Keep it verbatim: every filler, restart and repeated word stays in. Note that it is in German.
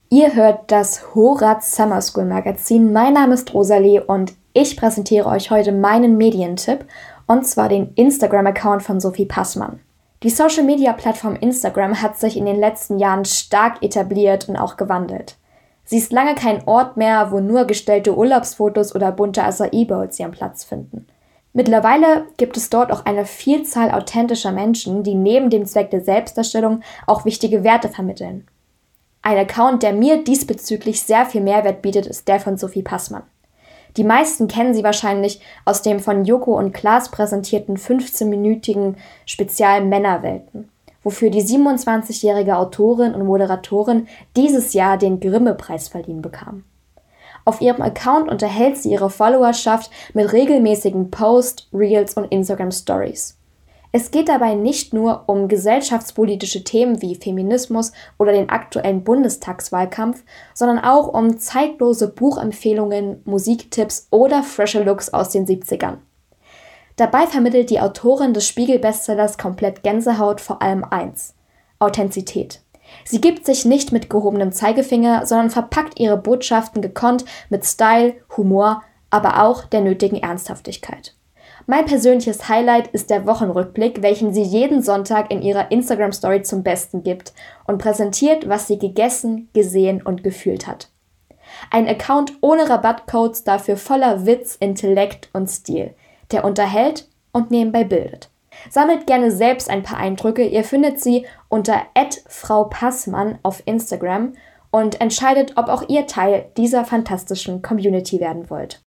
Ihr hört das Horaz Summer School Magazin. Mein Name ist Rosalie und ich präsentiere euch heute meinen Medientipp, und zwar den Instagram-Account von Sophie Passmann. Die Social-Media-Plattform Instagram hat sich in den letzten Jahren stark etabliert und auch gewandelt. Sie ist lange kein Ort mehr, wo nur gestellte Urlaubsfotos oder bunte Acai-Bowls ihren Platz finden. Mittlerweile gibt es dort auch eine Vielzahl authentischer Menschen, die neben dem Zweck der Selbstdarstellung auch wichtige Werte vermitteln. Ein Account, der mir diesbezüglich sehr viel Mehrwert bietet, ist der von Sophie Passmann. Die meisten kennen sie wahrscheinlich aus dem von Joko und Klaas präsentierten fünfzehnminütigen Spezial Männerwelten, wofür die siebenundzwanzigjährige Autorin und Moderatorin dieses Jahr den Grimme-Preis verliehen bekam. Auf ihrem Account unterhält sie ihre Followerschaft mit regelmäßigen Posts, Reels und Instagram-Stories. Es geht dabei nicht nur um gesellschaftspolitische Themen wie Feminismus oder den aktuellen Bundestagswahlkampf, sondern auch um zeitlose Buchempfehlungen, Musiktipps oder frische Looks aus den siebzigern. Dabei vermittelt die Autorin des Spiegel-Bestsellers Komplett Gänsehaut vor allem eins: Authentizität. Sie gibt sich nicht mit gehobenem Zeigefinger, sondern verpackt ihre Botschaften gekonnt mit Style, Humor, aber auch der nötigen Ernsthaftigkeit. Mein persönliches Highlight ist der Wochenrückblick, welchen sie jeden Sonntag in ihrer Instagram-Story zum Besten gibt und präsentiert, was sie gegessen, gesehen und gefühlt hat. Ein Account ohne Rabattcodes, dafür voller Witz, Intellekt und Stil, der unterhält und nebenbei bildet. Sammelt gerne selbst ein paar Eindrücke, ihr findet sie unter at frau passmann auf Instagram und entscheidet, ob auch ihr Teil dieser fantastischen Community werden wollt.